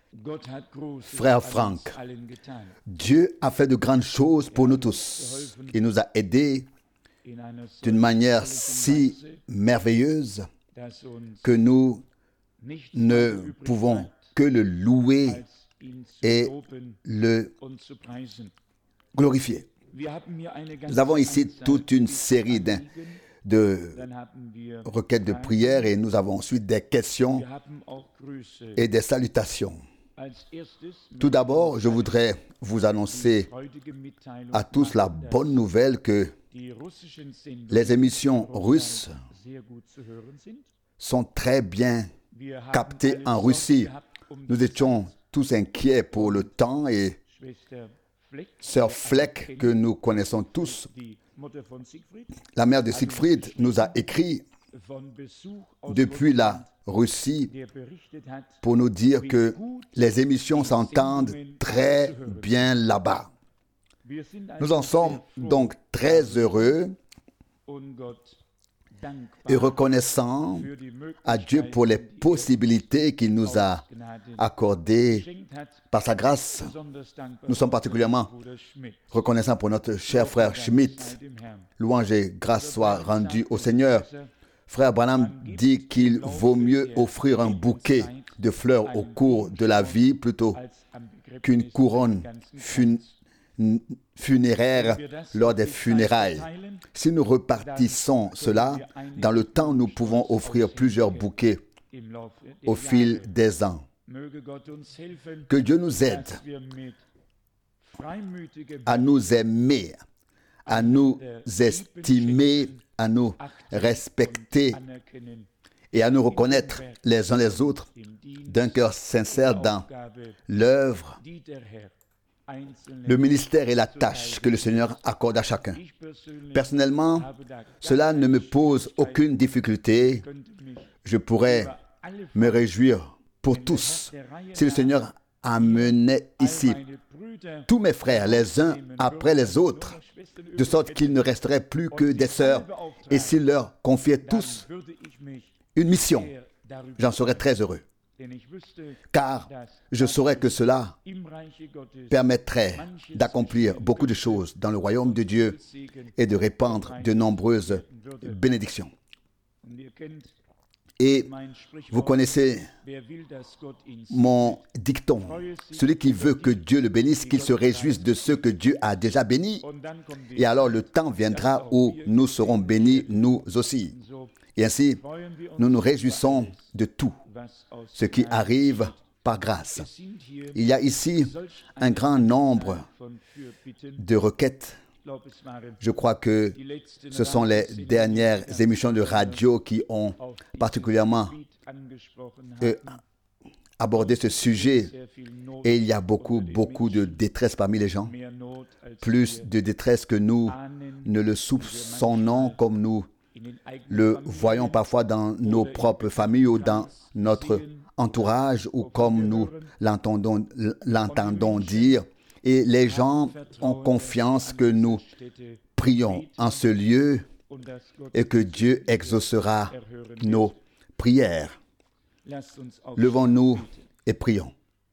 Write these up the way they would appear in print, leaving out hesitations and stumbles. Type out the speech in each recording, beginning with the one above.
frère Franck, Dieu a fait de grandes choses pour nous tous. Il nous a aidés d'une manière si merveilleuse que nous ne pouvons que le louer et le glorifier. Nous avons ici toute une série de requêtes de prière et nous avons ensuite des questions et des salutations. Tout d'abord, je voudrais vous annoncer à tous la bonne nouvelle que les émissions russes sont très bien captées en Russie. Nous étions tous inquiets pour le temps et Sœur Fleck, que nous connaissons tous, la mère de Siegfried, nous a écrit depuis la Russie pour nous dire que les émissions s'entendent très bien là-bas. Nous en sommes donc très heureux et reconnaissants à Dieu pour les possibilités qu'il nous a accordées par sa grâce. Nous sommes particulièrement reconnaissants pour notre cher frère Schmidt. Louange et grâce soient rendues au Seigneur. Frère Branham dit qu'il vaut mieux offrir un bouquet de fleurs au cours de la vie plutôt qu'une couronne funéraire lors des funérailles. Si nous repartissons cela, dans le temps, nous pouvons offrir plusieurs bouquets au fil des ans. Que Dieu nous aide à nous aimer, à nous estimer, à nous respecter et à nous reconnaître les uns les autres d'un cœur sincère dans l'œuvre, le ministère et la tâche que le Seigneur accorde à chacun. Personnellement, cela ne me pose aucune difficulté. Je pourrais me réjouir pour tous si le Seigneur amenait ici tous mes frères les uns après les autres, de sorte qu'il ne resterait plus que des sœurs, et s'il leur confiait tous une mission, j'en serais très heureux. Car je saurais que cela permettrait d'accomplir beaucoup de choses dans le royaume de Dieu et de répandre de nombreuses bénédictions. Et vous connaissez mon dicton, celui qui veut que Dieu le bénisse, qu'il se réjouisse de ceux que Dieu a déjà bénis. Et alors le temps viendra où nous serons bénis nous aussi. Et ainsi, nous nous réjouissons de tout ce qui arrive par grâce. Il y a ici un grand nombre de requêtes. Je crois que ce sont les dernières émissions de radio qui ont particulièrement abordé ce sujet. Et il y a beaucoup de détresse parmi les gens. Plus de détresse que nous ne le soupçonnons, comme nous le voyons parfois dans nos propres familles ou dans notre entourage, ou comme nous l'entendons dire. Et les gens ont confiance que nous prions en ce lieu et que Dieu exaucera nos prières. Levons-nous et prions.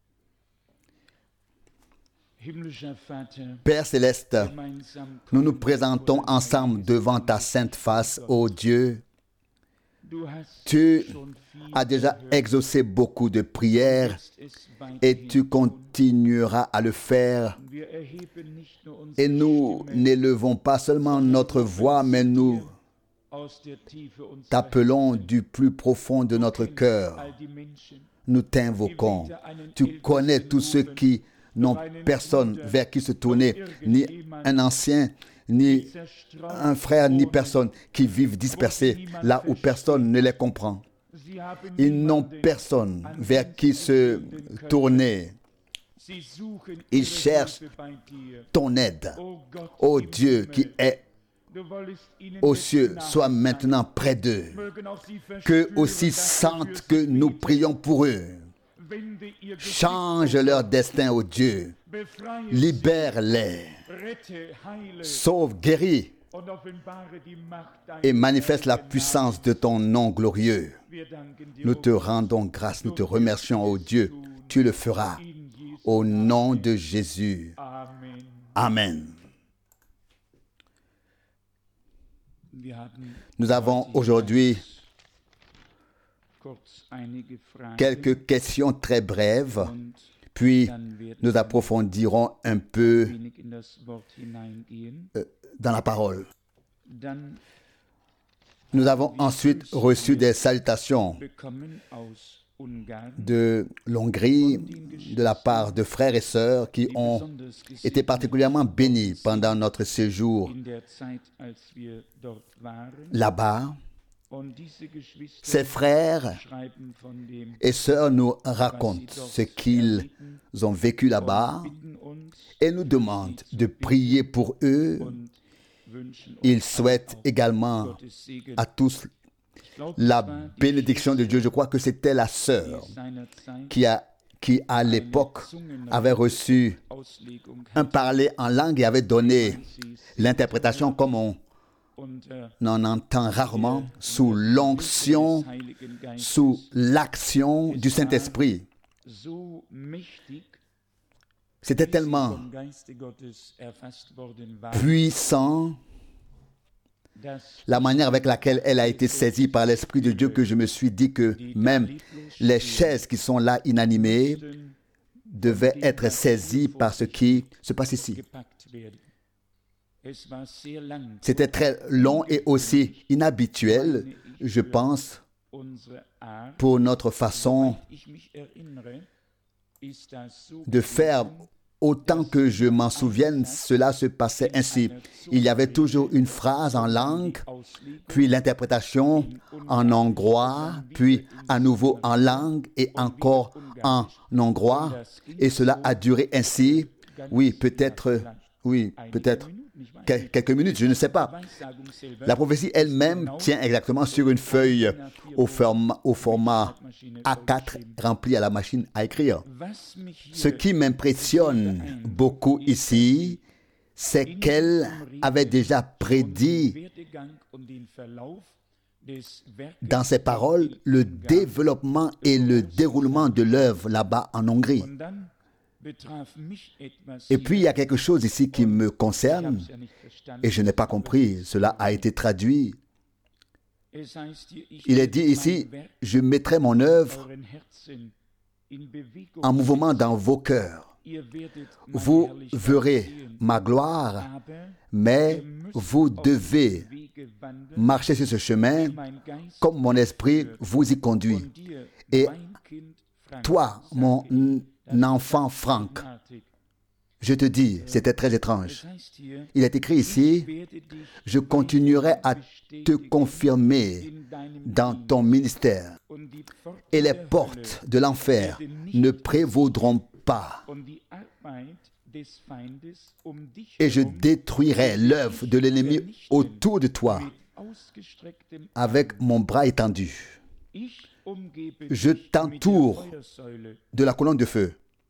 Père céleste, nous nous présentons ensemble devant ta sainte face, ô Dieu. Tu as déjà exaucé beaucoup de prières et tu continueras à le faire. Et nous n'élevons pas seulement notre voix, mais nous t'appelons du plus profond de notre cœur. Nous t'invoquons. Tu connais tous ceux qui n'ont personne vers qui se tourner, ni un ancien, ni un frère, ni personne, qui vivent dispersés là où personne ne les comprend. Ils n'ont personne vers qui se tourner. Ils cherchent ton aide. Ô Dieu qui est aux cieux, sois maintenant près d'eux. Qu'eux aussi sentent que nous prions pour eux. Change leur destin, ô Dieu. Libère-les. Sauve, guéris et manifeste la puissance de ton nom glorieux. Nous te rendons grâce, nous te remercions, ô Dieu. tu le feras. Au nom de Jésus. Amen. Nous avons aujourd'hui quelques questions très brèves, puis nous approfondirons un peu dans la parole. Nous avons ensuite reçu des salutations de l'Hongrie, de la part de frères et sœurs qui ont été particulièrement bénis pendant notre séjour là-bas. Ces frères et sœurs nous racontent ce qu'ils ont vécu là-bas et nous demandent de prier pour eux. Ils souhaitent également à tous la bénédiction de Dieu. Je crois que c'était la sœur qui à l'époque avait reçu un parler en langue et avait donné l'interprétation comme on en entend rarement, sous l'onction, sous l'action du Saint-Esprit. C'était tellement puissant la manière avec laquelle elle a été saisie par l'Esprit de Dieu que je me suis dit que même les chaises qui sont là inanimées devaient être saisies par ce qui se passe ici. C'était très long et aussi inhabituel, je pense, pour notre façon de faire. Autant que je m'en souvienne, cela se passait ainsi. Il y avait toujours une phrase en langue, puis l'interprétation en hongrois, puis à nouveau en langue et encore en hongrois. Et cela a duré ainsi, peut-être quelques minutes, je ne sais pas. La prophétie elle-même tient exactement sur une feuille au format A4 rempli à la machine à écrire. Ce qui m'impressionne beaucoup ici, c'est qu'elle avait déjà prédit dans ses paroles le développement et le déroulement de l'œuvre là-bas en Hongrie. Et puis, il y a quelque chose ici qui me concerne, et je n'ai pas compris. Cela a été traduit. Il est dit ici, « Je mettrai mon œuvre en mouvement dans vos cœurs. Vous verrez ma gloire, mais vous devez marcher sur ce chemin comme mon esprit vous y conduit. Et toi, mon enfant Franck, je te dis, c'était très étrange. Il est écrit ici, je continuerai à te confirmer dans ton ministère et les portes de l'enfer ne prévaudront pas. Et je détruirai l'œuvre de l'ennemi autour de toi avec mon bras étendu. Je t'entoure de la colonne de feu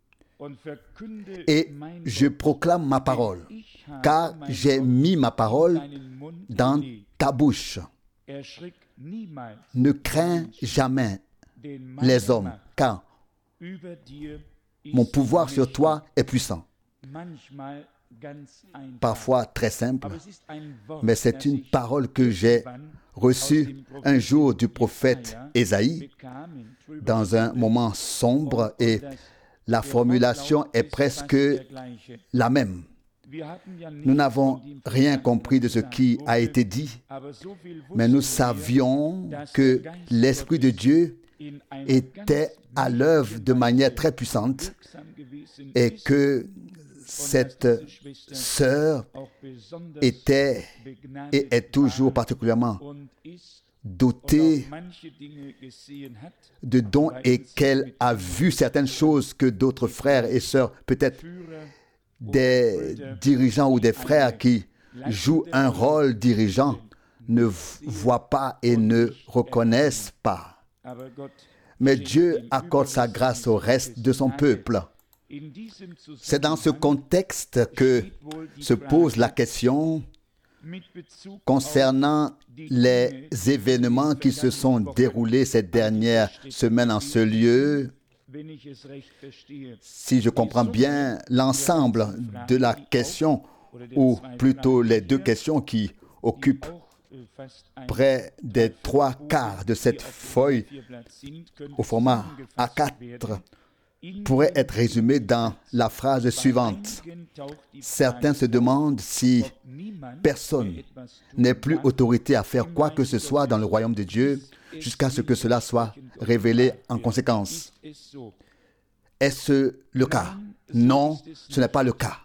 et je proclame ma parole, car j'ai mis ma parole dans ta bouche. Ne crains jamais les hommes, car mon pouvoir sur toi est puissant. Parfois très simple, mais c'est une parole que j'ai reçue un jour du prophète Ésaïe dans un moment sombre et la formulation est presque la même. Nous n'avons rien compris de ce qui a été dit, mais nous savions que l'Esprit de Dieu était à l'œuvre de manière très puissante et que cette sœur était et est toujours particulièrement dotée de dons et qu'elle a vu certaines choses que d'autres frères et sœurs, peut-être des dirigeants ou des frères qui jouent un rôle dirigeant, ne voient pas et ne reconnaissent pas. Mais Dieu accorde sa grâce au reste de son peuple. C'est dans ce contexte que se pose la question concernant les événements qui se sont déroulés cette dernière semaine en ce lieu. Si je comprends bien l'ensemble de la question, ou plutôt les deux questions qui occupent près des 3/4 de cette feuille au format A4, pourrait être résumées dans la phrase suivante. Certains se demandent si personne n'est plus autorité à faire quoi que ce soit dans le royaume de Dieu jusqu'à ce que cela soit révélé en conséquence. Est-ce le cas? Non, ce n'est pas le cas.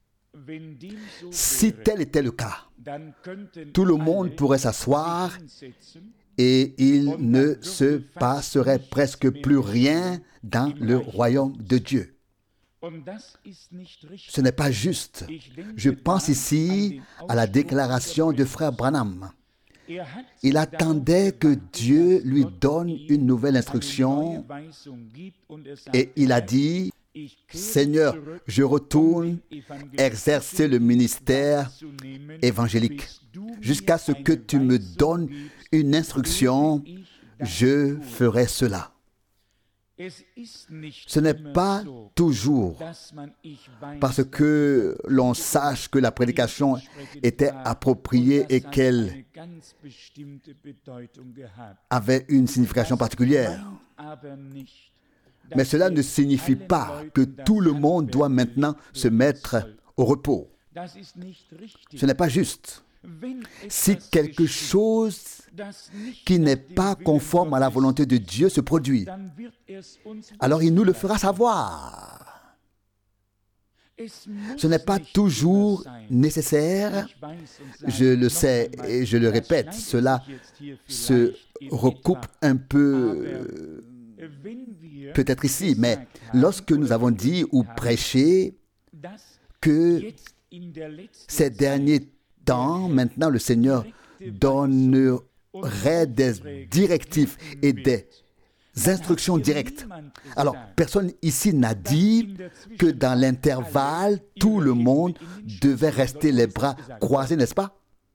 Si tel était le cas, tout le monde pourrait s'asseoir et il ne se passerait presque plus rien dans le royaume de Dieu. Ce n'est pas juste. Je pense ici à la déclaration de frère Branham. Il attendait que Dieu lui donne une nouvelle instruction et il a dit, Seigneur, je retourne exercer le ministère évangélique. Jusqu'à ce que tu me donnes une instruction, je ferai cela. Ce n'est pas toujours parce que l'on sache que la prédication était appropriée et qu'elle avait une signification particulière. Mais cela ne signifie pas que tout le monde doit maintenant se mettre au repos. Ce n'est pas juste. Si quelque chose qui n'est pas conforme à la volonté de Dieu se produit, alors il nous le fera savoir. Ce n'est pas toujours nécessaire, je le sais et je le répète, cela se recoupe un peu peut-être ici, mais lorsque nous avons dit ou prêché que ces derniers temps, maintenant le Seigneur donnerait des directives et des instructions directes. Alors, personne ici n'a dit que dans l'intervalle, tout le monde devait rester les bras croisés, n'est-ce pas?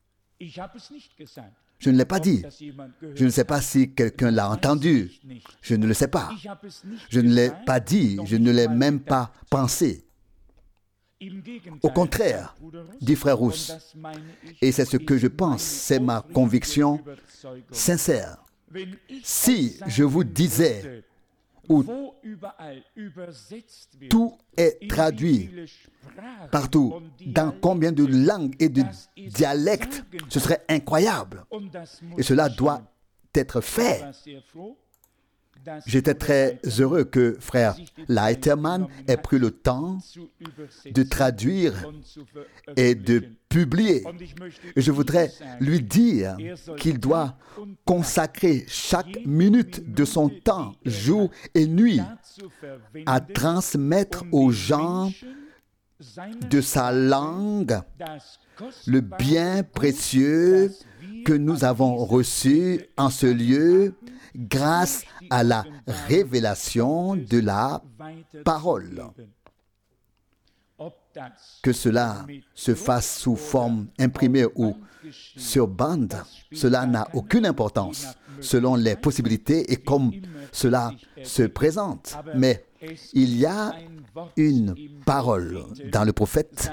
Je ne l'ai pas dit. Je ne sais pas si quelqu'un l'a entendu. Je ne le sais pas. Je ne l'ai pas dit. Je ne l'ai même pas pensé. Au contraire, dit frère Rousse, et c'est ce que je pense, c'est ma conviction sincère. Si je vous disais où tout est traduit partout, dans combien de langues et de dialectes, ce serait incroyable. Et cela doit être fait. J'étais très heureux que frère Leiterman ait pris le temps de traduire et de publier. Et je voudrais lui dire qu'il doit consacrer chaque minute de son temps, jour et nuit, à transmettre aux gens de sa langue le bien précieux que nous avons reçu en ce lieu grâce à la révélation de la parole. Que cela se fasse sous forme imprimée ou sur bande, cela n'a aucune importance selon les possibilités et comme cela se présente. Mais il y a une parole dans le prophète,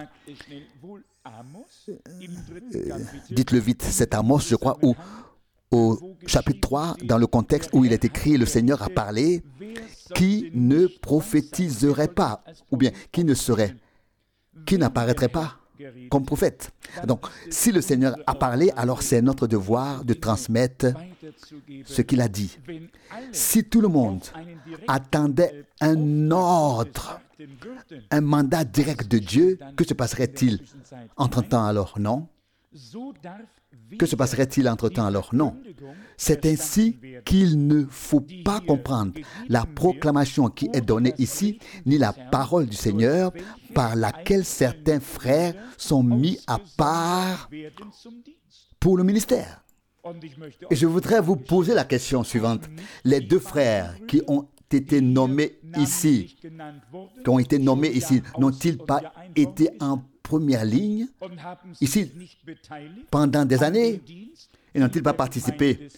dites-le vite, c'est Amos, je crois, où au chapitre 3, dans le contexte où il est écrit, le Seigneur a parlé, qui ne prophétiserait pas, ou bien qui n'apparaîtrait pas comme prophète. Donc, si le Seigneur a parlé, alors c'est notre devoir de transmettre ce qu'il a dit. Si tout le monde attendait un ordre, un mandat direct de Dieu, que se passerait-il entre-temps alors? Non. Que se passerait-il entre-temps alors? Non. C'est ainsi qu'il ne faut pas comprendre la proclamation qui est donnée ici, ni la parole du Seigneur par laquelle certains frères sont mis à part pour le ministère. Et je voudrais vous poser la question suivante. Les deux frères qui ont été nommés ici, n'ont-ils pas été en première ligne, ici, pendant des années, et n'ont-ils pas participé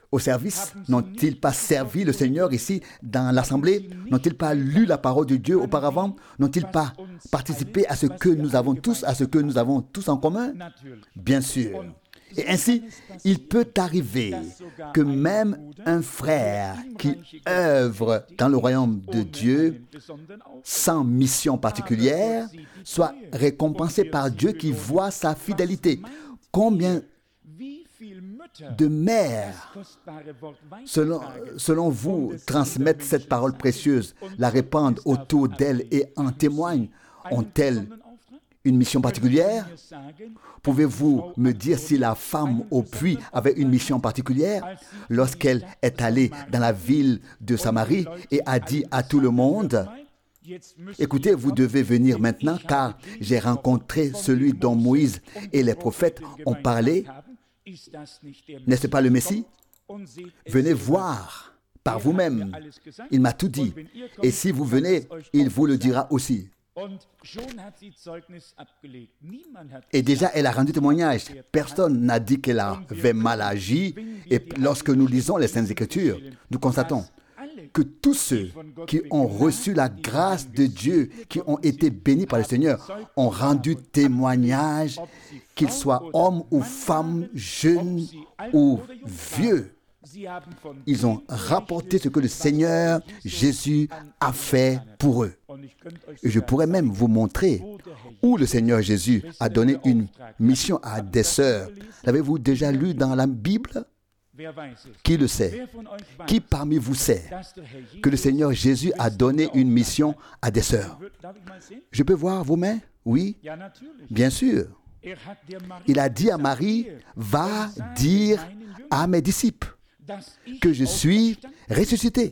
au service? N'ont-ils pas servi le Seigneur ici dans l'Assemblée? N'ont-ils pas lu la parole de Dieu auparavant? N'ont-ils pas participé à ce que nous avons tous, en commun? Bien sûr. Et ainsi, il peut arriver que même un frère qui œuvre dans le royaume de Dieu sans mission particulière soit récompensé par Dieu qui voit sa fidélité. Combien de mères, selon vous, transmettent cette parole précieuse, la répandent autour d'elles et en témoignent? Ont-elles une mission particulière? Pouvez-vous me dire si la femme au puits avait une mission particulière lorsqu'elle est allée dans la ville de Samarie et a dit à tout le monde: écoutez, vous devez venir maintenant car j'ai rencontré celui dont Moïse et les prophètes ont parlé. N'est-ce pas le Messie? Venez voir par vous-même. Il m'a tout dit. Et si vous venez, il vous le dira aussi. Et déjà, elle a rendu témoignage. Personne n'a dit qu'elle avait mal agi. Et lorsque nous lisons les Saintes Écritures, nous constatons que tous ceux qui ont reçu la grâce de Dieu, qui ont été bénis par le Seigneur, ont rendu témoignage, qu'ils soient hommes ou femmes, jeunes ou vieux. Ils ont rapporté ce que le Seigneur Jésus a fait pour eux. Et je pourrais même vous montrer où le Seigneur Jésus a donné une mission à des sœurs. L'avez-vous déjà lu dans la Bible? Qui le sait? Qui parmi vous sait que le Seigneur Jésus a donné une mission à des sœurs? Je peux voir vos mains? Oui, bien sûr. Il a dit à Marie: va dire à mes disciples que je suis ressuscité.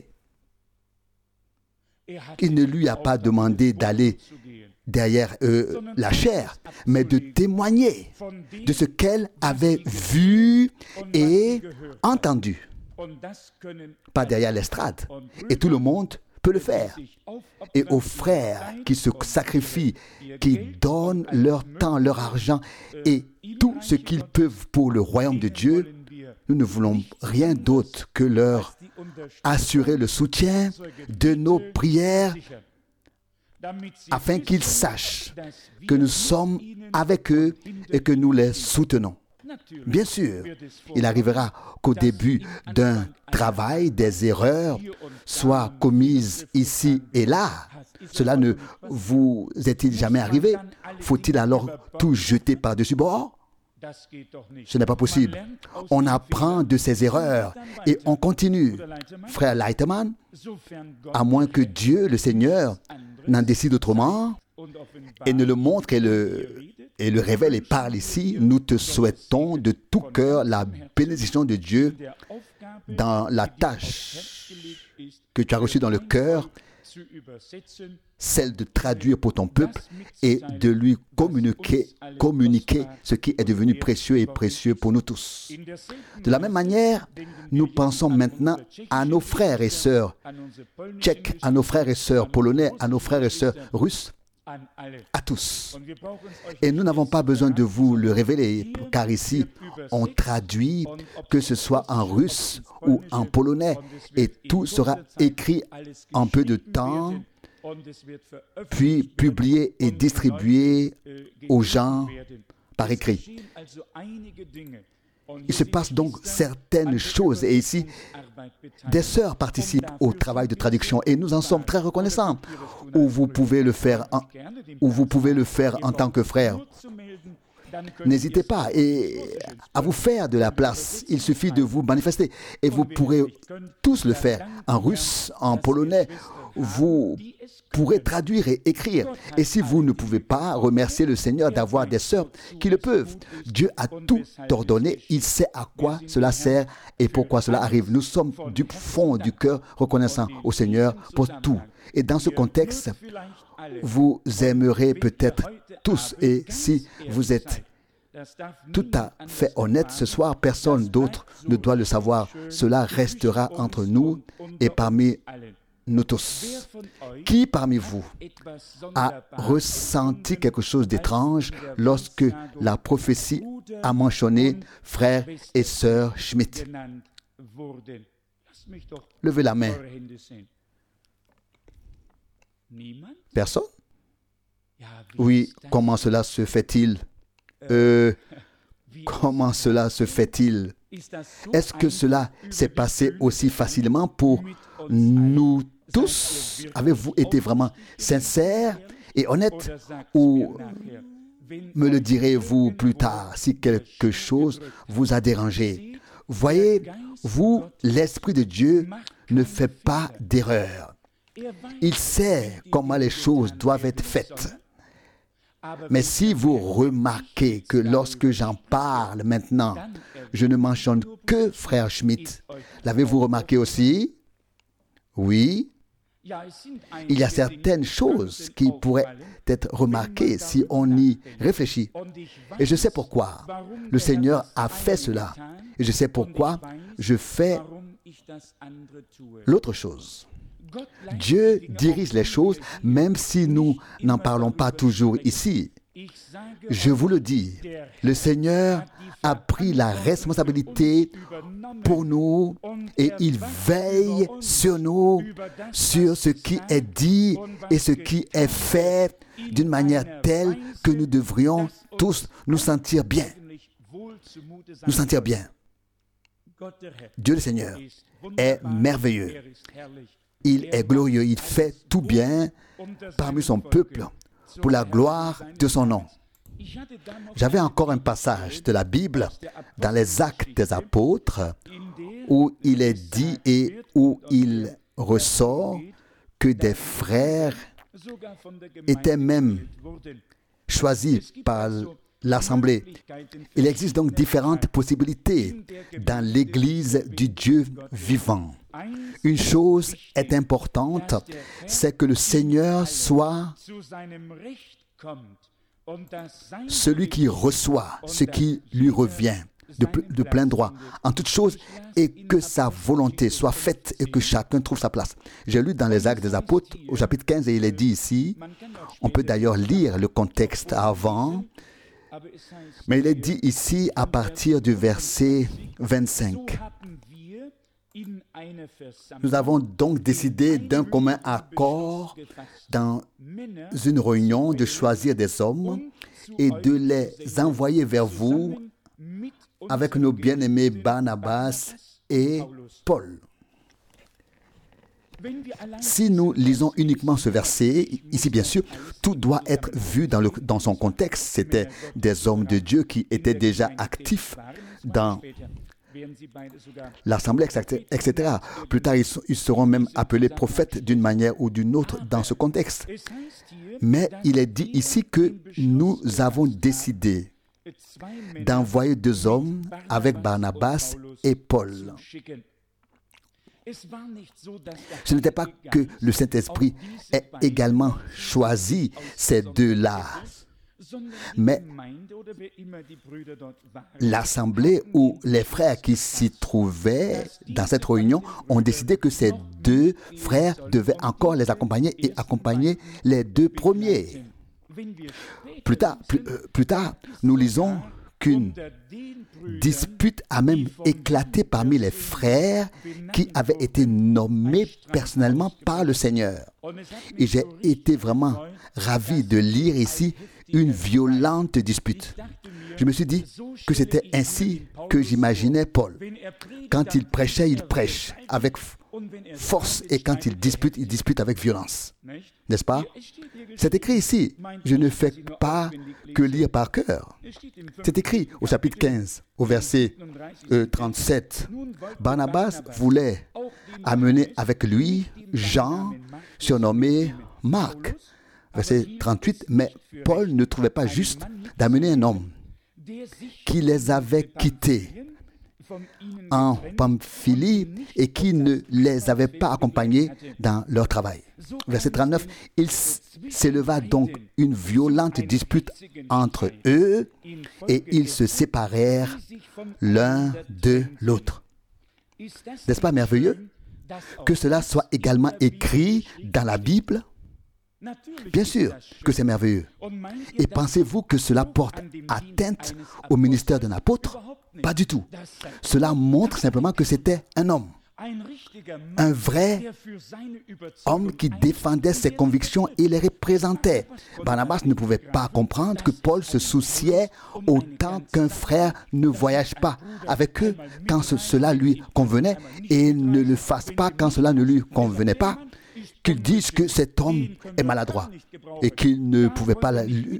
Il ne lui a pas demandé d'aller derrière la chair, mais de témoigner de ce qu'elle avait vu et entendu. Pas derrière l'estrade. Et tout le monde peut le faire. Et aux frères qui se sacrifient, qui donnent leur temps, leur argent et tout ce qu'ils peuvent pour le royaume de Dieu, nous ne voulons rien d'autre que leur assurer le soutien de nos prières afin qu'ils sachent que nous sommes avec eux et que nous les soutenons. Bien sûr, il arrivera qu'au début d'un travail, des erreurs soient commises ici et là. Cela ne vous est-il jamais arrivé? Faut-il alors tout jeter par-dessus bord? Ce n'est pas possible. On apprend de ses erreurs et on continue. Frère Leitemann, à moins que Dieu, le Seigneur, n'en décide autrement et ne le montre et le révèle et parle ici, nous te souhaitons de tout cœur la bénédiction de Dieu dans la tâche que tu as reçue dans le cœur, celle de traduire pour ton peuple et de lui communiquer ce qui est devenu précieux et précieux pour nous tous. De la même manière, nous pensons maintenant à nos frères et sœurs tchèques, à nos frères et sœurs polonais, à nos frères et sœurs russes, à tous. Et nous n'avons pas besoin de vous le révéler, car ici, on traduit, que ce soit en russe ou en polonais, et tout sera écrit en peu de temps, puis publié et distribué aux gens par écrit. Il se passe donc certaines choses, et ici, des sœurs participent au travail de traduction, et nous en sommes très reconnaissants. Où vous pouvez le faire en tant que frère. N'hésitez pas à vous faire de la place. Il suffit de vous manifester, et vous pourrez tous le faire en russe, en polonais. Vous pourrez traduire et écrire. Et si vous ne pouvez pas, remercier le Seigneur d'avoir des sœurs qui le peuvent. Dieu a tout ordonné. Il sait à quoi cela sert et pourquoi cela arrive. Nous sommes du fond du cœur reconnaissants au Seigneur pour tout. Et dans ce contexte, vous aimerez peut-être tous. Et si vous êtes tout à fait honnête ce soir, personne d'autre ne doit le savoir. Cela restera entre nous et parmi nous tous. Qui parmi vous a ressenti quelque chose d'étrange lorsque la prophétie a mentionné frère et sœur Schmidt? Levez la main. Personne? Oui, comment cela se fait-il? Comment cela se fait-il? Est-ce que cela s'est passé aussi facilement pour nous tous? Avez-vous été vraiment sincère et honnête? Ou me le direz-vous plus tard si quelque chose vous a dérangé? Voyez, vous, l'Esprit de Dieu ne fait pas d'erreur. Il sait comment les choses doivent être faites. Mais si vous remarquez que lorsque j'en parle maintenant, je ne mentionne que Frère Schmitt, l'avez-vous remarqué aussi? Oui. Il y a certaines choses qui pourraient être remarquées si on y réfléchit. Et je sais pourquoi le Seigneur a fait cela. Et je sais pourquoi je fais l'autre chose. Dieu dirige les choses, même si nous n'en parlons pas toujours ici. Je vous le dis, le Seigneur a pris la responsabilité pour nous et il veille sur nous, sur ce qui est dit et ce qui est fait d'une manière telle que nous devrions tous nous sentir bien. Nous sentir bien. Dieu le Seigneur est merveilleux. Il est glorieux, il fait tout bien parmi son peuple pour la gloire de son nom. J'avais encore un passage de la Bible dans les Actes des Apôtres où il est dit et où il ressort que des frères étaient même choisis par l'Assemblée. Il existe donc différentes possibilités dans l'Église du Dieu vivant. Une chose est importante, c'est que le Seigneur soit celui qui reçoit ce qui lui revient de plein droit en toute chose et que sa volonté soit faite et que chacun trouve sa place. J'ai lu dans les Actes des Apôtres au chapitre 15 et il est dit ici, on peut d'ailleurs lire le contexte avant, mais il est dit ici à partir du verset 25. Nous avons donc décidé d'un commun accord dans une réunion de choisir des hommes et de les envoyer vers vous avec nos bien-aimés Barnabas et Paul. Si nous lisons uniquement ce verset, ici bien sûr, tout doit être vu dans son contexte. C'était des hommes de Dieu qui étaient déjà actifs dans l'Assemblée, etc. Plus tard, ils seront même appelés prophètes d'une manière ou d'une autre dans ce contexte. Mais il est dit ici que nous avons décidé d'envoyer 2 hommes avec Barnabas et Paul. Ce n'était pas que le Saint-Esprit ait également choisi ces 2-là, mais l'Assemblée ou les frères qui s'y trouvaient dans cette réunion ont décidé que ces 2 frères devaient encore les accompagner et accompagner les 2 premiers. Plus tard, nous lisons qu'une dispute a même éclaté parmi les frères qui avaient été nommés personnellement par le Seigneur. Et j'ai été vraiment ravi de lire ici une violente dispute. Je me suis dit que c'était ainsi que j'imaginais Paul. Quand il prêche avec force et quand il dispute avec violence. N'est-ce pas? C'est écrit ici. Je ne fais pas que lire par cœur. C'est écrit au chapitre 15, au verset 37. Barnabas voulait amener avec lui Jean, surnommé Marc. Verset 38, mais Paul ne trouvait pas juste d'amener un homme qui les avait quittés en Pamphylie et qui ne les avait pas accompagnés dans leur travail. Verset 39, il s'éleva donc une violente dispute entre eux et ils se séparèrent l'un de l'autre. N'est-ce pas merveilleux que cela soit également écrit dans la Bible? Bien sûr que c'est merveilleux. Et pensez-vous que cela porte atteinte au ministère d'un apôtre? Pas du tout. Cela montre simplement que c'était un homme. Un vrai homme qui défendait ses convictions et les représentait. Barnabas ne pouvait pas comprendre que Paul se souciait autant qu'un frère ne voyage pas avec eux quand cela lui convenait et ne le fasse pas quand cela ne lui convenait pas, qu'il dise que cet homme est maladroit et qu'il ne pouvait pas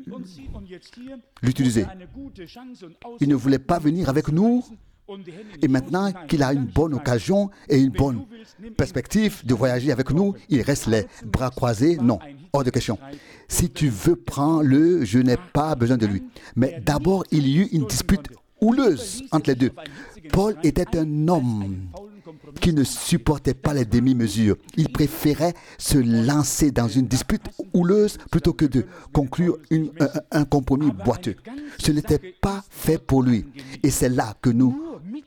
l'utiliser. Il ne voulait pas venir avec nous. Et maintenant qu'il a une bonne occasion et une bonne perspective de voyager avec nous, il reste les bras croisés. Non, hors de question. Si tu veux, prends-le, je n'ai pas besoin de lui. Mais d'abord, il y eut une dispute houleuse entre les deux. Paul était un homme qui ne supportait pas les demi-mesures. Il préférait se lancer dans une dispute houleuse plutôt que de conclure un compromis boiteux. Ce n'était pas fait pour lui. Et c'est là que nous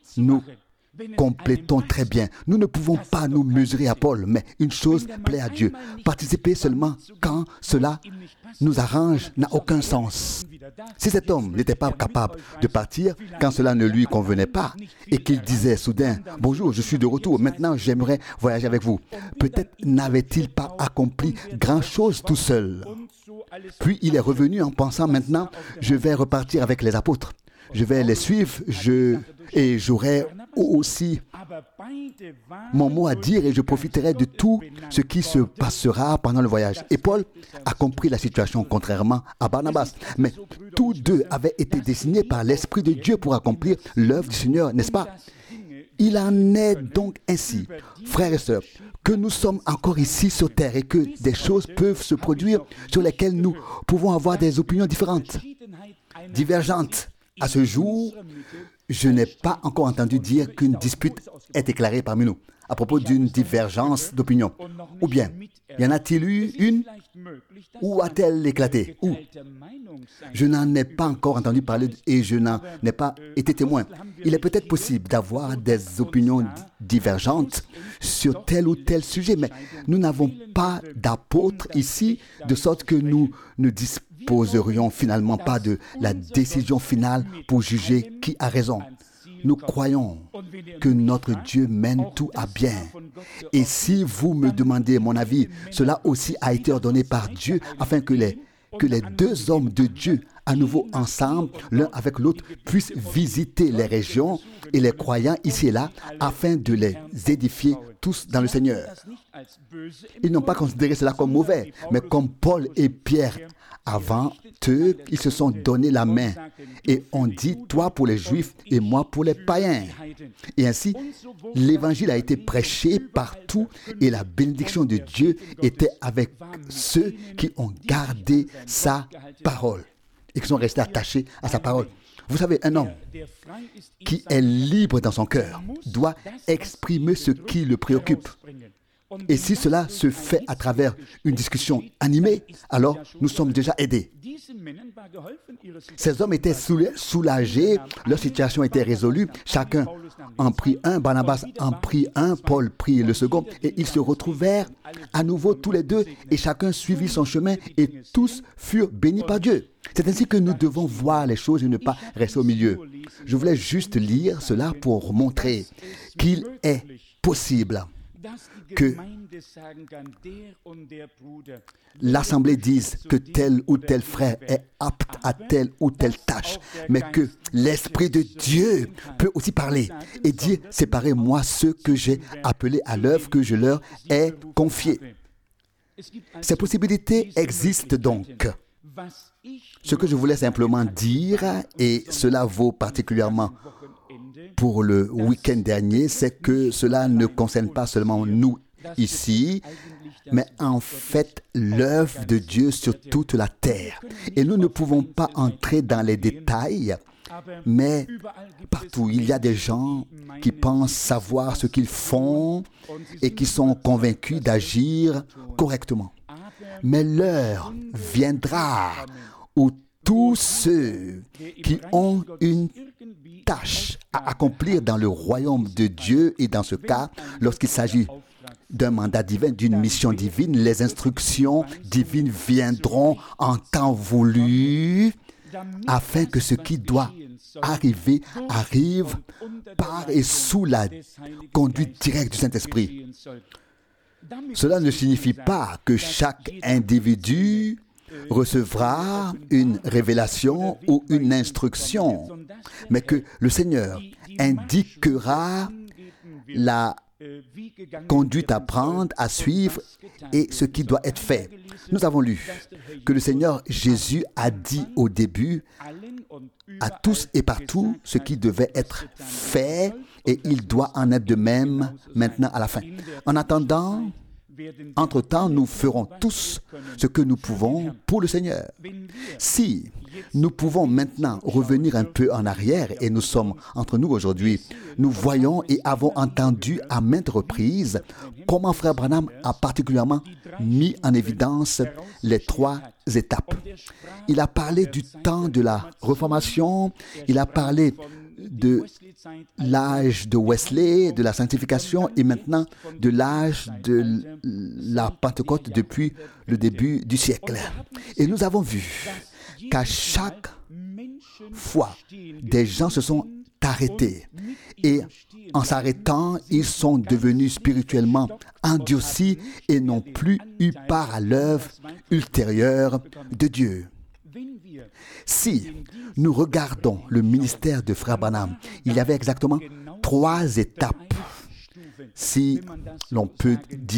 complétons très bien. Nous ne pouvons pas nous mesurer à Paul, mais une chose plaît à Dieu. Participer seulement quand cela nous arrange n'a aucun sens. Si cet homme n'était pas capable de partir quand cela ne lui convenait pas et qu'il disait soudain « Bonjour, je suis de retour, maintenant j'aimerais voyager avec vous », peut-être n'avait-il pas accompli grand-chose tout seul. Puis il est revenu en pensant « Maintenant, je vais repartir avec les apôtres. Je vais les suivre et j'aurai aussi mon mot à dire et je profiterai de tout ce qui se passera pendant le voyage. » Et Paul a compris la situation, contrairement à Barnabas. Mais tous deux avaient été destinés par l'Esprit de Dieu pour accomplir l'œuvre du Seigneur, n'est-ce pas? Il en est donc ainsi, frères et sœurs, que nous sommes encore ici sur terre et que des choses peuvent se produire sur lesquelles nous pouvons avoir des opinions différentes, divergentes. À ce jour, je n'ai pas encore entendu dire qu'une dispute est déclarée parmi nous à propos d'une divergence d'opinion. Ou bien, y en a-t-il eu une? Où a-t-elle éclaté? Où? Je n'en ai pas encore entendu parler et je n'en ai pas été témoin. Il est peut-être possible d'avoir des opinions divergentes sur tel ou tel sujet, mais nous n'avons pas d'apôtres ici, de sorte que nous ne disposerions finalement pas de la décision finale pour juger qui a raison. Nous croyons que notre Dieu mène tout à bien. Et si vous me demandez mon avis, cela aussi a été ordonné par Dieu afin que les deux hommes de Dieu, à nouveau ensemble, l'un avec l'autre, puissent visiter les régions et les croyants ici et là, afin de les édifier tous dans le Seigneur. Ils n'ont pas considéré cela comme mauvais, mais comme Paul et Pierre avant eux, ils se sont donné la main et ont dit, toi pour les Juifs et moi pour les païens. Et ainsi, l'évangile a été prêché partout et la bénédiction de Dieu était avec ceux qui ont gardé sa parole et qui sont restés attachés à sa parole. Vous savez, un homme qui est libre dans son cœur doit exprimer ce qui le préoccupe. Et si cela se fait à travers une discussion animée, alors nous sommes déjà aidés. Ces hommes étaient soulagés, leur situation était résolue, chacun en prit un, Barnabas en prit un, Paul prit le second, et ils se retrouvèrent à nouveau tous les deux, et chacun suivit son chemin, et tous furent bénis par Dieu. C'est ainsi que nous devons voir les choses et ne pas rester au milieu. Je voulais juste lire cela pour montrer qu'il est possible que l'Assemblée dise que tel ou tel frère est apte à telle ou telle tâche, mais que l'Esprit de Dieu peut aussi parler et dire, séparez-moi ceux que j'ai appelés à l'œuvre que je leur ai confiée. Ces possibilités existent donc. Ce que je voulais simplement dire, et cela vaut particulièrement pour le week-end dernier, c'est que cela ne concerne pas seulement nous ici, mais en fait l'œuvre de Dieu sur toute la terre. Et nous ne pouvons pas entrer dans les détails, mais partout, il y a des gens qui pensent savoir ce qu'ils font et qui sont convaincus d'agir correctement. Mais l'heure viendra où tous ceux qui ont une tâche à accomplir dans le royaume de Dieu, et dans ce cas, lorsqu'il s'agit d'un mandat divin, d'une mission divine. Les instructions divines viendront en temps voulu afin que ce qui doit arriver arrive par et sous la conduite directe du Saint-Esprit. Cela ne signifie pas que chaque individu recevra une révélation ou une instruction, mais que le Seigneur indiquera la conduite à prendre, à suivre et ce qui doit être fait. Nous avons lu que le Seigneur Jésus a dit au début à tous et partout ce qui devait être fait et il doit en être de même maintenant à la fin. En attendant, entre-temps, nous ferons tous ce que nous pouvons pour le Seigneur. Si nous pouvons maintenant revenir un peu en arrière, et nous sommes entre nous aujourd'hui, nous voyons et avons entendu à maintes reprises comment Frère Branham a particulièrement mis en évidence les 3 étapes. Il a parlé du temps de la Réformation, il a parlé de l'âge de Wesley, de la sanctification et maintenant de l'âge de la Pentecôte depuis le début du siècle. Et nous avons vu qu'à chaque fois, des gens se sont arrêtés et en s'arrêtant, ils sont devenus spirituellement endurcis et n'ont plus eu part à l'œuvre ultérieure de Dieu. Si nous regardons le ministère de Frère Branham, il y avait exactement 3 étapes, si l'on peut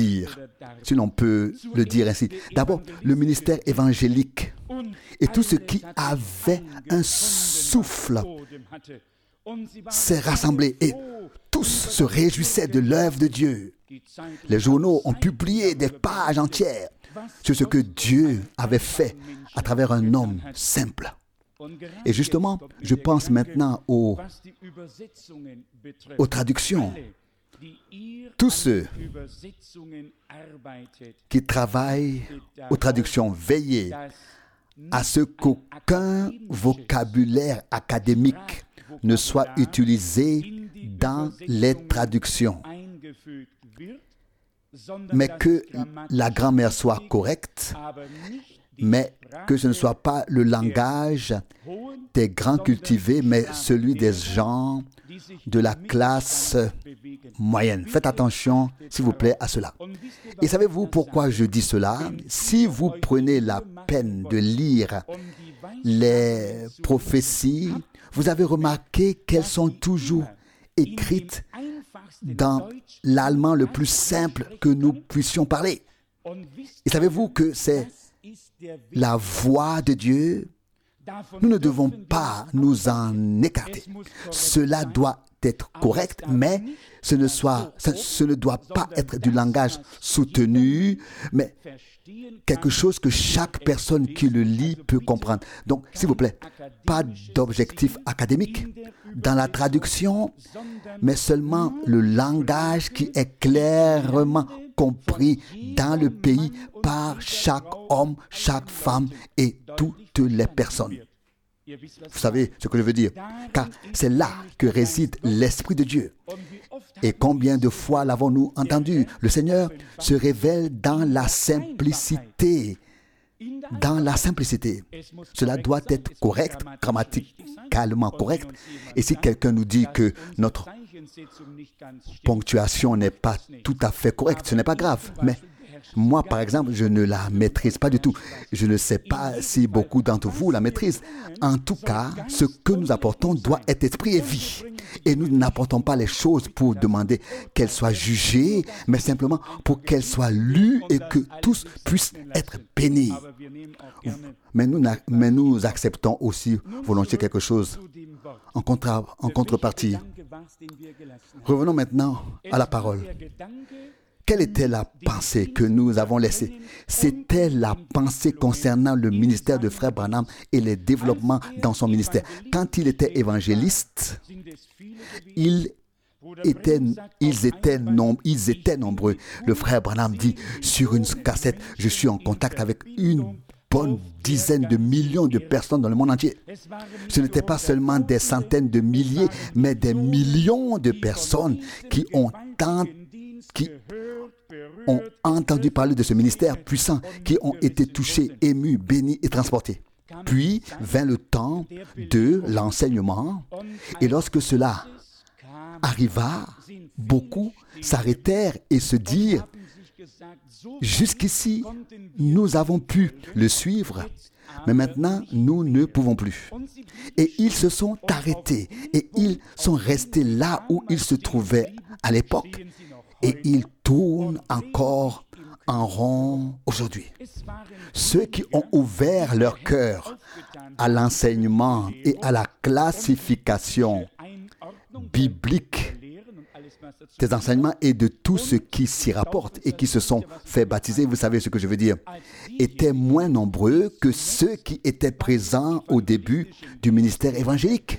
le dire ainsi. D'abord, le ministère évangélique et tout ce qui avait un souffle s'est rassemblé et tous se réjouissaient de l'œuvre de Dieu. Les journaux ont publié des pages entières sur ce que Dieu avait fait à travers un homme simple. Et justement, je pense maintenant aux traductions. Tous ceux qui travaillent aux traductions, veillez à ce qu'aucun vocabulaire académique ne soit utilisé dans les traductions, mais que la grammaire soit correcte, mais que ce ne soit pas le langage des grands cultivés, mais celui des gens de la classe moyenne. Faites attention, s'il vous plaît, à cela. Et savez-vous pourquoi je dis cela? Si vous prenez la peine de lire les prophéties, vous avez remarqué qu'elles sont toujours écrites dans l'allemand le plus simple que nous puissions parler. Et savez-vous que c'est la voix de Dieu? Nous ne devons pas nous en écarter. Cela doit être correct, mais ce ne doit pas être du langage soutenu, mais quelque chose que chaque personne qui le lit peut comprendre. Donc, s'il vous plaît, pas d'objectif académique dans la traduction, mais seulement le langage qui est clairement compris dans le pays par chaque homme, chaque femme et toutes les personnes. Vous savez ce que je veux dire? Car c'est là que réside l'Esprit de Dieu. Et combien de fois l'avons-nous entendu? Le Seigneur se révèle dans la simplicité. Dans la simplicité. Cela doit être correct, grammaticalement correct. Et si quelqu'un nous dit que notre ponctuation n'est pas tout à fait correcte, ce n'est pas grave. Mais moi, par exemple, je ne la maîtrise pas du tout. Je ne sais pas si beaucoup d'entre vous la maîtrisent. En tout cas, ce que nous apportons doit être esprit et vie. Et nous n'apportons pas les choses pour demander qu'elles soient jugées, mais simplement pour qu'elles soient lues et que tous puissent être bénis. Mais nous acceptons aussi volontiers quelque chose en contrepartie. Revenons maintenant à la parole. Quelle était la pensée que nous avons laissée? C'était la pensée concernant le ministère de Frère Branham et les développements dans son ministère. Quand il était évangéliste, ils étaient nombreux. Le Frère Branham dit sur une cassette, je suis en contact avec une bonne dizaine de millions de personnes dans le monde entier. Ce n'était pas seulement des centaines de milliers, mais des millions de personnes qui ont entendu parler de ce ministère puissant, qui ont été touchés, émus, bénis et transportés. Puis vint le temps de l'enseignement, et lorsque cela arriva, beaucoup s'arrêtèrent et se dirent, jusqu'ici, nous avons pu le suivre, mais maintenant, nous ne pouvons plus. Et ils se sont arrêtés et ils sont restés là où ils se trouvaient à l'époque. Et ils tournent encore en rond aujourd'hui. Ceux qui ont ouvert leur cœur à l'enseignement et à la classification biblique des enseignements et de tout ce qui s'y rapporte et qui se sont fait baptiser, vous savez ce que je veux dire, étaient moins nombreux que ceux qui étaient présents au début du ministère évangélique.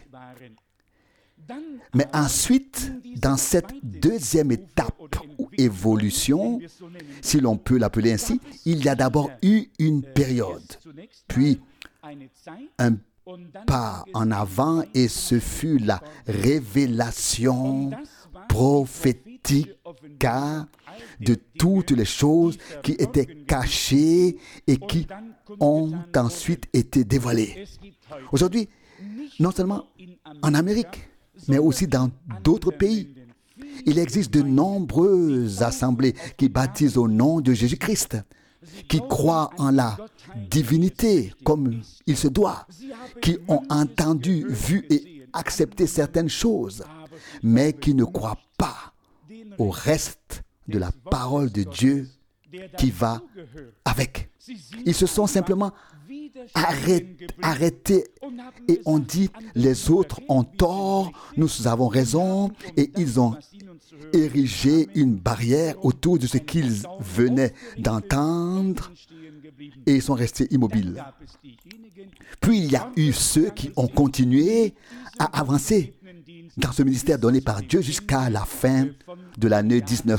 Mais ensuite, dans cette deuxième étape ou évolution, si l'on peut l'appeler ainsi, il y a d'abord eu une période, puis un pas en avant, et ce fut la révélation prophétique de toutes les choses qui étaient cachées et qui ont ensuite été dévoilées. Aujourd'hui, non seulement en Amérique, mais aussi dans d'autres pays, il existe de nombreuses assemblées qui baptisent au nom de Jésus-Christ, qui croient en la divinité comme il se doit, qui ont entendu, vu et accepté certaines choses, mais qui ne croient pas au reste de la parole de Dieu qui va avec. Ils se sont simplement arrêtés et ont dit, les autres ont tort, nous avons raison, et ils ont érigé une barrière autour de ce qu'ils venaient d'entendre et ils sont restés immobiles. Puis il y a eu ceux qui ont continué à avancer dans ce ministère donné par Dieu jusqu'à la fin de l'année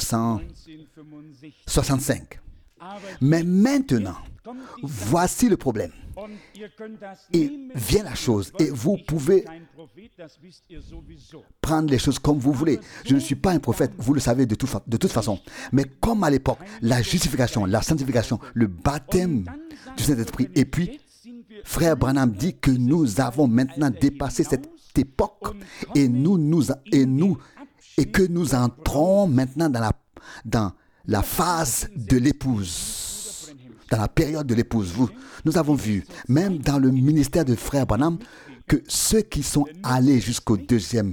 1965. Mais maintenant, voici le problème. Et vient la chose, et vous pouvez prendre les choses comme vous voulez. Je ne suis pas un prophète, vous le savez de toute façon. Mais comme à l'époque, la justification, la sanctification, le baptême du Saint-Esprit, et puis, frère Branham dit que nous avons maintenant dépassé cette époque, et que nous entrons maintenant dans la phase de l'épouse. Dans la période de l'épouse, nous avons vu, même dans le ministère de frère Branham, que ceux qui sont allés jusqu'au deuxième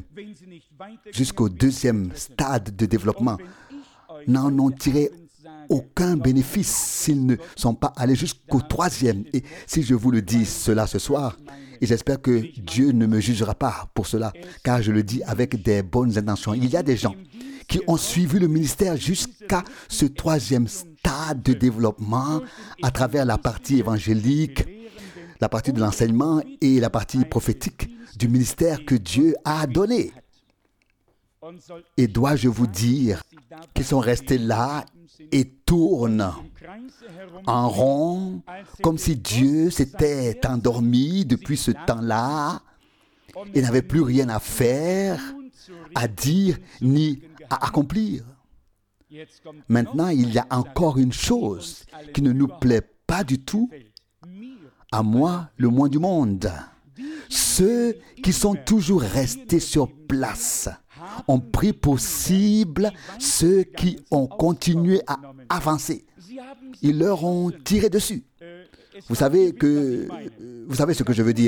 stade de développement n'en ont tiré aucun bénéfice s'ils ne sont pas allés jusqu'au troisième. Et si je vous le dis cela ce soir, et j'espère que Dieu ne me jugera pas pour cela, car je le dis avec des bonnes intentions, il y a des gens qui ont suivi le ministère jusqu'à ce troisième stade de développement à travers la partie évangélique, la partie de l'enseignement et la partie prophétique du ministère que Dieu a donné. Et dois-je vous dire qu'ils sont restés là et tournent en rond comme si Dieu s'était endormi depuis ce temps-là et n'avait plus rien à faire, à dire ni à accomplir. Maintenant, il y a encore une chose qui ne nous plaît pas du tout, à moi, le moins du monde. Ceux qui sont toujours restés sur place ont pris pour cible ceux qui ont continué à avancer. Ils leur ont tiré dessus. Vous savez ce que je veux dire.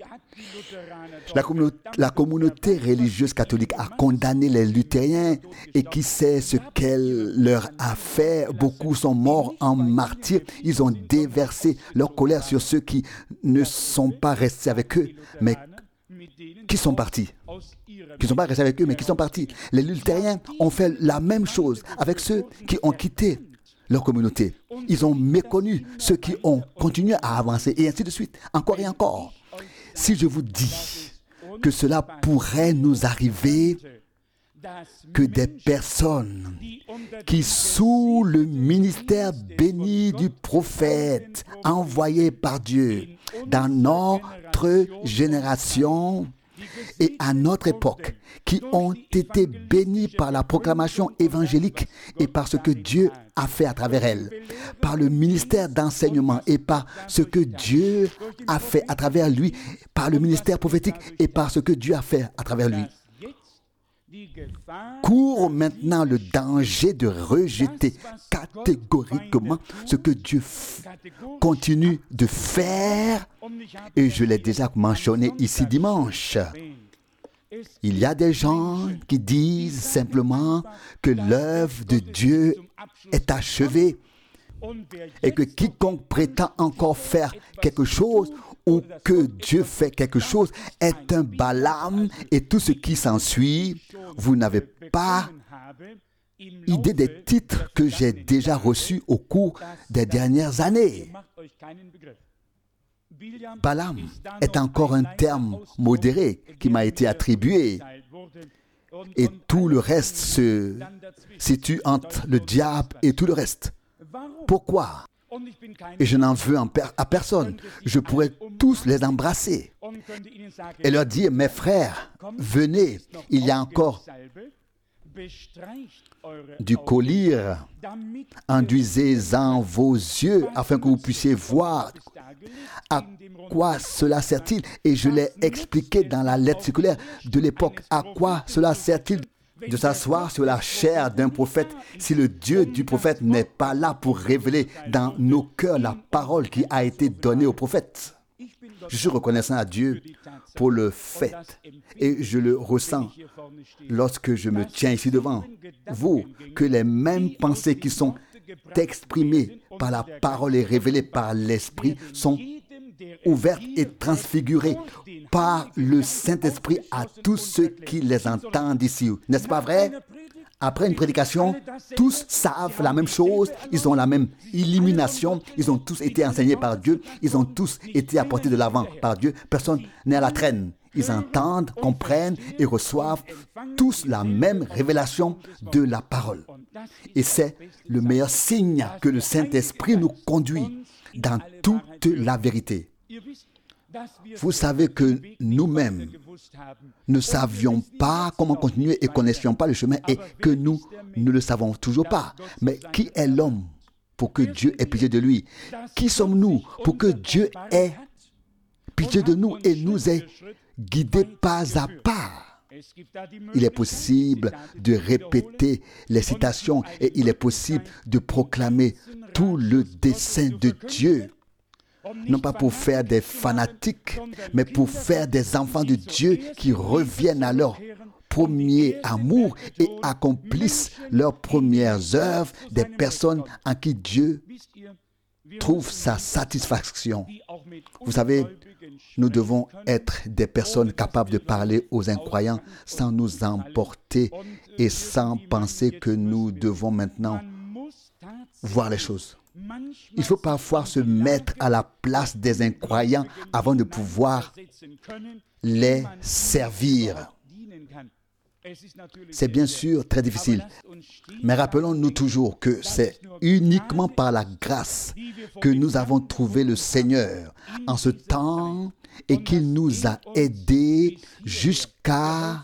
La communauté religieuse catholique a condamné les luthériens et qui sait ce qu'elle leur a fait. Beaucoup sont morts en martyrs. Ils ont déversé leur colère sur ceux qui ne sont pas restés avec eux, mais qui sont partis. Qui ne sont pas restés avec eux, mais qui sont partis. Les luthériens ont fait la même chose avec ceux qui ont quitté leur communauté. Ils ont méconnu ceux qui ont continué à avancer et ainsi de suite, encore et encore. Si je vous dis que cela pourrait nous arriver, que des personnes qui, sous le ministère béni du prophète envoyé par Dieu dans notre génération, et à notre époque, qui ont été bénis par la proclamation évangélique et par ce que Dieu a fait à travers elles, par le ministère d'enseignement et par ce que Dieu a fait à travers lui, par le ministère prophétique et par ce que Dieu a fait à travers lui. Court maintenant le danger de rejeter catégoriquement ce que Dieu continue de faire, et je l'ai déjà mentionné ici dimanche. Il y a des gens qui disent simplement que l'œuvre de Dieu est achevée et que quiconque prétend encore faire quelque chose ou que Dieu fait quelque chose est un Balaam et tout ce qui s'ensuit. Vous n'avez pas idée des titres que j'ai déjà reçus au cours des dernières années. Balaam est encore un terme modéré qui m'a été attribué. Et tout le reste se situe entre le diable et tout le reste. Pourquoi? Et je n'en veux à personne. Je pourrais tous les embrasser et leur dire, mes frères, venez, il y a encore du collyre, enduisez-en vos yeux afin que vous puissiez voir à quoi cela sert-il. Et je l'ai expliqué dans la lettre circulaire de l'époque. À quoi cela sert-il de s'asseoir sur la chair d'un prophète si le Dieu du prophète n'est pas là pour révéler dans nos cœurs la parole qui a été donnée au prophète? Je suis reconnaissant à Dieu pour le fait, et je le ressens lorsque je me tiens ici devant vous, que les mêmes pensées qui sont exprimées par la parole et révélées par l'Esprit sont ouvertes et transfigurées par le Saint-Esprit à tous ceux qui les entendent ici. N'est-ce pas vrai? Après une prédication, tous savent la même chose, ils ont la même illumination, ils ont tous été enseignés par Dieu, ils ont tous été apportés de l'avant par Dieu. Personne n'est à la traîne. Ils entendent, comprennent et reçoivent tous la même révélation de la parole. Et c'est le meilleur signe que le Saint-Esprit nous conduit dans toute la vérité. Vous savez que nous-mêmes ne savions pas comment continuer et connaissions pas le chemin et que nous ne le savons toujours pas. Mais qui est l'homme pour que Dieu ait pitié de lui? Qui sommes-nous pour que Dieu ait pitié de nous et nous ait guidés pas à pas? Il est possible de répéter les citations et il est possible de proclamer tout le dessein de Dieu. Non pas pour faire des fanatiques, mais pour faire des enfants de Dieu qui reviennent à leur premier amour et accomplissent leurs premières œuvres, des personnes en qui Dieu trouve sa satisfaction. Vous savez, nous devons être des personnes capables de parler aux incroyants sans nous emporter et sans penser que nous devons maintenant voir les choses. Il faut parfois se mettre à la place des incroyants avant de pouvoir les servir. C'est bien sûr très difficile, mais rappelons-nous toujours que c'est uniquement par la grâce que nous avons trouvé le Seigneur en ce temps et qu'il nous a aidés jusqu'à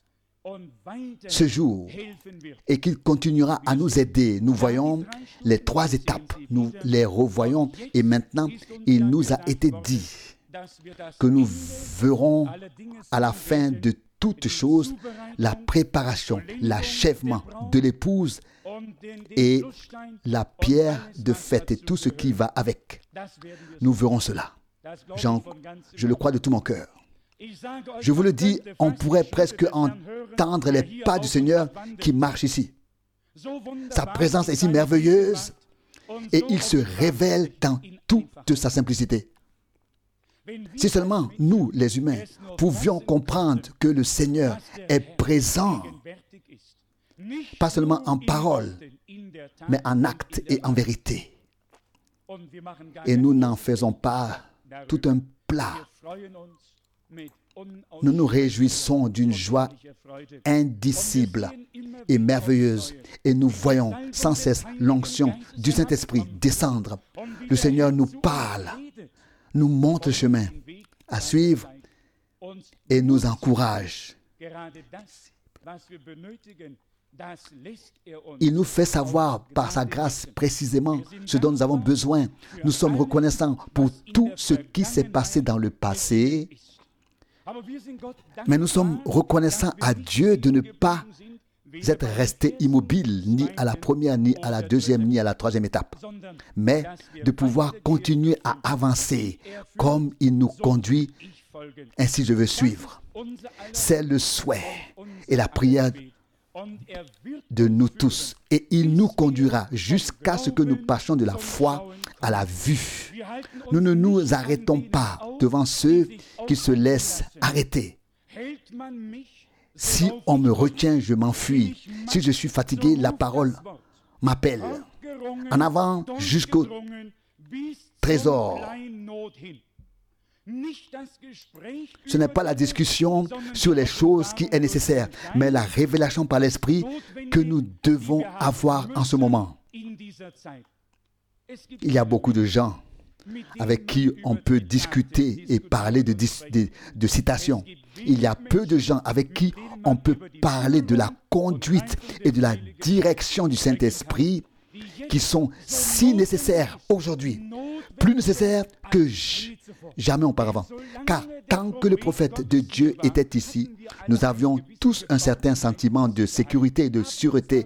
ce jour et qu'il continuera à nous aider. Nous voyons les 3 étapes, nous les revoyons et maintenant il nous a été dit que nous verrons à la fin de toutes choses la préparation, l'achèvement de l'épouse et la pierre de fête et tout ce qui va avec. Nous verrons cela. Je le crois de tout mon cœur. Je vous le dis, on pourrait presque entendre les pas du Seigneur qui marche ici. Sa présence est si merveilleuse et il se révèle dans toute sa simplicité. Si seulement nous, les humains, pouvions comprendre que le Seigneur est présent, pas seulement en parole, mais en acte et en vérité. Et nous n'en faisons pas tout un plat. Nous nous réjouissons d'une joie indicible et merveilleuse et nous voyons sans cesse l'onction du Saint-Esprit descendre. Le Seigneur nous parle, nous montre le chemin à suivre et nous encourage. Il nous fait savoir par sa grâce précisément ce dont nous avons besoin. Nous sommes reconnaissants pour tout ce qui s'est passé dans le passé, mais nous sommes reconnaissants à Dieu de ne pas être restés immobiles, ni à la première, ni à la deuxième, ni à la troisième étape, mais de pouvoir continuer à avancer comme il nous conduit, ainsi je veux suivre. C'est le souhait et la prière de nous tous, et il nous conduira jusqu'à ce que nous passions de la foi à la vue. Nous ne nous arrêtons pas devant ceux qui se laissent arrêter. Si on me retient, je m'enfuis. Si je suis fatigué, la parole m'appelle. En avant jusqu'au trésor. Ce n'est pas la discussion sur les choses qui est nécessaire, mais la révélation par l'Esprit que nous devons avoir en ce moment. Il y a beaucoup de gens avec qui on peut discuter et parler de citations. Il y a peu de gens avec qui on peut parler de la conduite et de la direction du Saint-Esprit qui sont si nécessaires aujourd'hui, plus nécessaires que jamais auparavant. Car tant que le prophète de Dieu était ici, nous avions tous un certain sentiment de sécurité et de sûreté.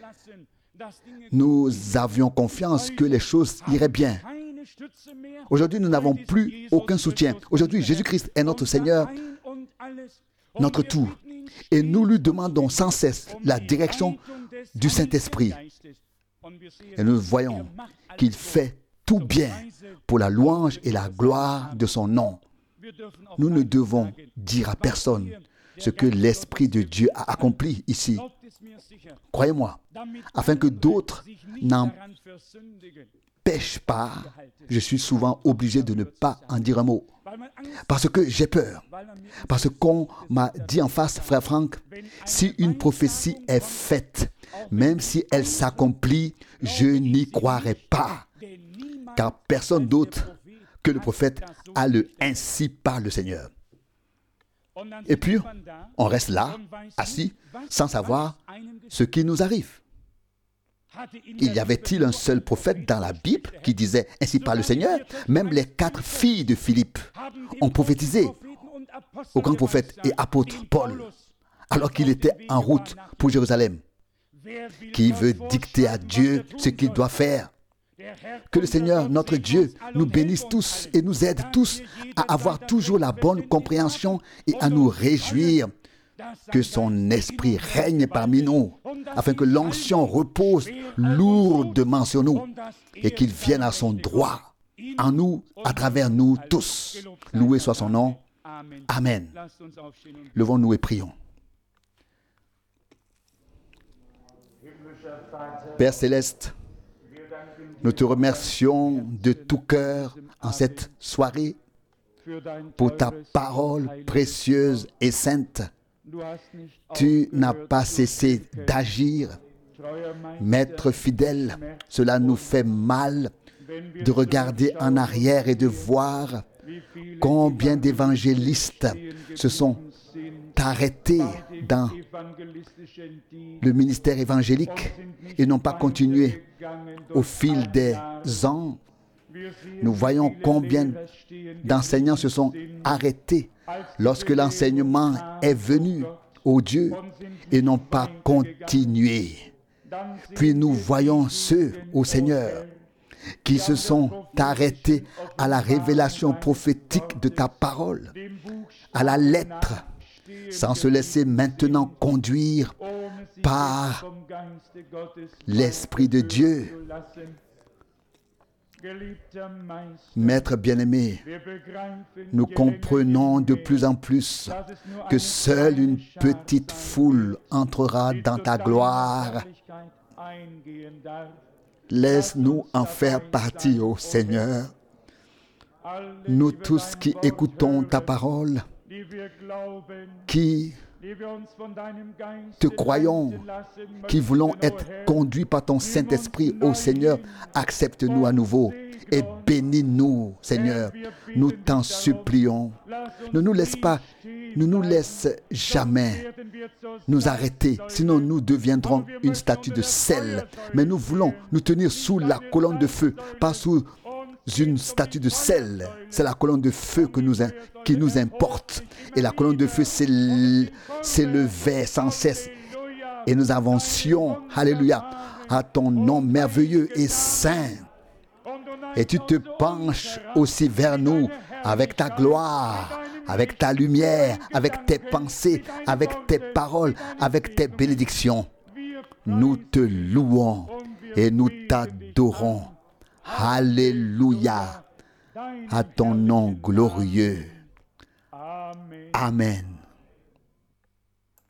Nous avions confiance que les choses iraient bien. Aujourd'hui, nous n'avons plus aucun soutien. Aujourd'hui, Jésus-Christ est notre Seigneur, notre tout. Et nous lui demandons sans cesse la direction du Saint-Esprit. Et nous voyons qu'il fait tout bien pour la louange et la gloire de son nom. Nous ne devons dire à personne ce que l'Esprit de Dieu a accompli ici. Croyez-moi, afin que d'autres n'en pêchent pas, je suis souvent obligé de ne pas en dire un mot. Parce que j'ai peur. Parce qu'on m'a dit en face, frère Franck, si une prophétie est faite, même si elle s'accomplit, je n'y croirai pas. Car personne d'autre que le prophète a le « ainsi parle le Seigneur ». Et puis, on reste là, assis, sans savoir ce qui nous arrive. Y avait-il un seul prophète dans la Bible qui disait « ainsi parle le Seigneur » ? Même les 4 filles de Philippe ont prophétisé au grand prophète et apôtre Paul, alors qu'il était en route pour Jérusalem. Qui veut dicter à Dieu ce qu'il doit faire? Que le Seigneur, notre Dieu, nous bénisse tous et nous aide tous à avoir toujours la bonne compréhension et à nous réjouir que son esprit règne parmi nous, afin que l'onction repose lourdement sur nous et qu'il vienne à son droit en nous, à travers nous tous. Loué soit son nom. Amen. Levons-nous et prions. Père Céleste, nous te remercions de tout cœur en cette soirée pour ta parole précieuse et sainte. Tu n'as pas cessé d'agir. Maître fidèle, cela nous fait mal de regarder en arrière et de voir combien d'évangélistes se sont arrêtés dans le ministère évangélique et n'ont pas continué au fil des ans. Nous voyons combien d'enseignants se sont arrêtés lorsque l'enseignement est venu au Dieu et n'ont pas continué. Puis nous voyons ceux, au Seigneur, qui se sont arrêtés à la révélation prophétique de ta parole, à la lettre, sans se laisser maintenant conduire par l'Esprit de Dieu. Maître bien-aimé, nous comprenons de plus en plus que seule une petite foule entrera dans ta gloire. Laisse-nous en faire partie, ô Seigneur. Nous tous qui écoutons ta parole, qui te croyons, qui voulons être conduits par ton Saint-Esprit, ô Seigneur, accepte-nous à nouveau et bénis-nous, Seigneur. Nous t'en supplions. Ne nous laisse pas ne nous laisse jamais nous arrêter, sinon nous deviendrons une statue de sel. Mais nous voulons nous tenir sous la colonne de feu, pas sous une statue de sel. C'est la colonne de feu qui nous importe. Et la colonne de feu s'élevait sans cesse. Et nous avancions, alléluia, à ton nom merveilleux et saint. Et tu te penches aussi vers nous avec ta gloire, avec ta lumière, avec tes pensées, avec tes paroles, avec tes bénédictions. Nous te louons et nous t'adorons. Alléluia, à ton nom glorieux. Amen.